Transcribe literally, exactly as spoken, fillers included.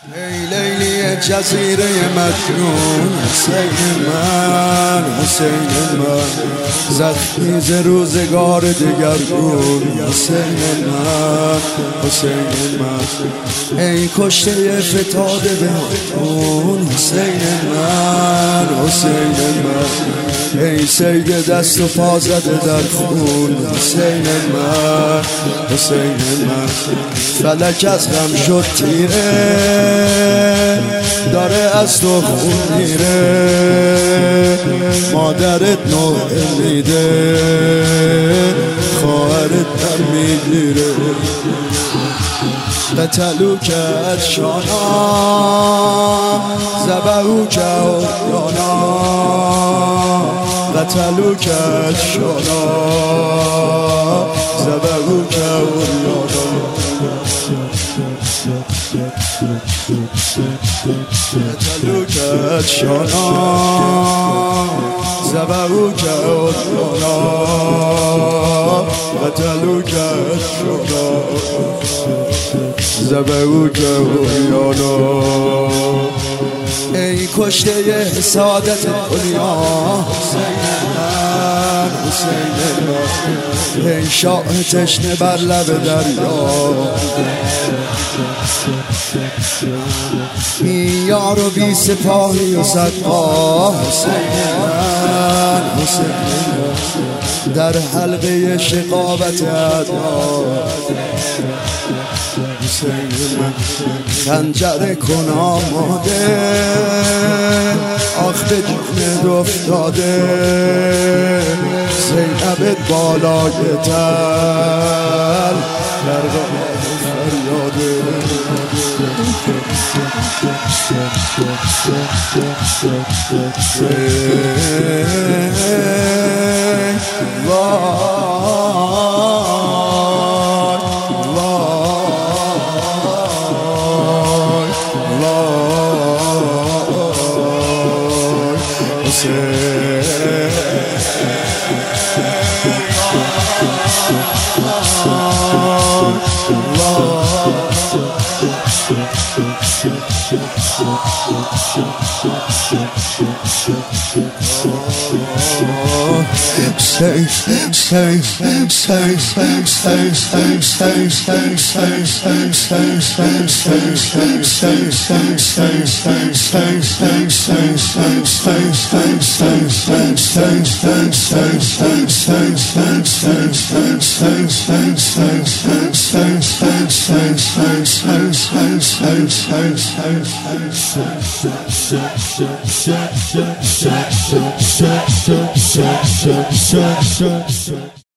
ای لیلی جزیره مجنون، حسین من حسین من، زخمی ز روزگار دگرگون، حسین من حسین من، ای کشته فتاده به خون، حسین من حسین من، ای سید دست و پا زده در خون، حسین من حسین من، فلک از غم شد تیره، داره از تو خون میره، مادرت نو امیده، خواهرت هم میگیره، قتلو کرد شانا، زبهو کرد یانا، قتلو کرد شانا، زبهو کرد یانا، قتلو کرد شانا، زبهو کرد یانا، قتلو کرد شانا، زبهو کرد یانا، ای کشته سعادت دنیا، حسین من حسین من، ای شاه تشنه بر لب دریا، بی یار و بی سپاهی و صدقا، حسین من حسین من، در حلقه شقاوت اعدا، حسین من، خنجر کن آماده، آخ به جونت افتاده، زینب بالای تل در راه فریاده، Say, say, say, say, say, say, say, say, say, say, say, say, say, say, say, say,